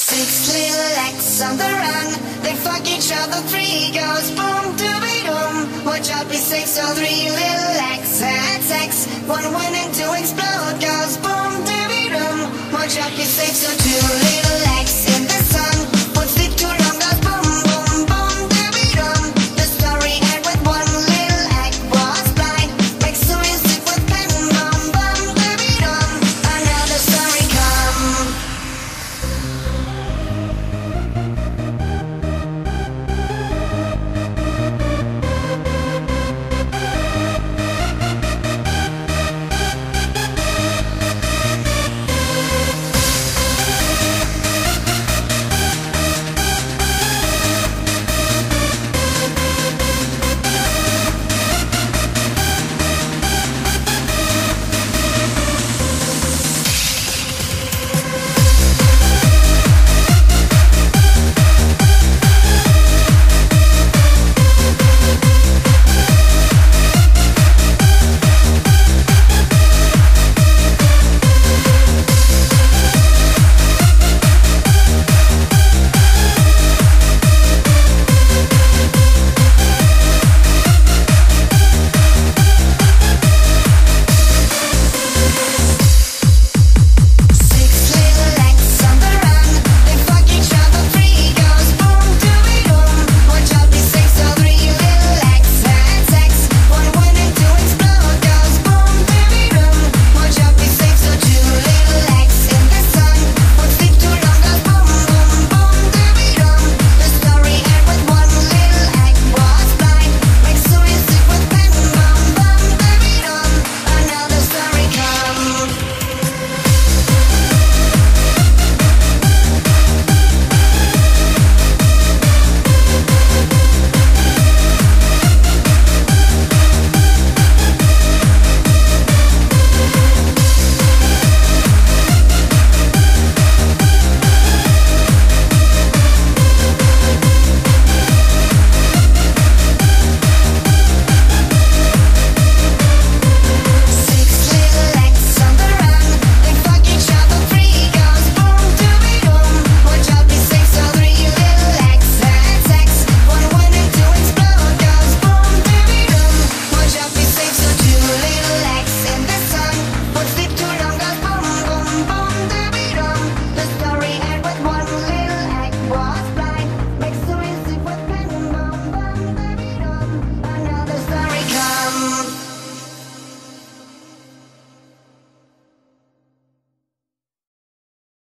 Six little X on the run, they fuck each other, three goes boom, doobie-doom. Watch out, be six or three little X had sex, one went in to explode, goes boom.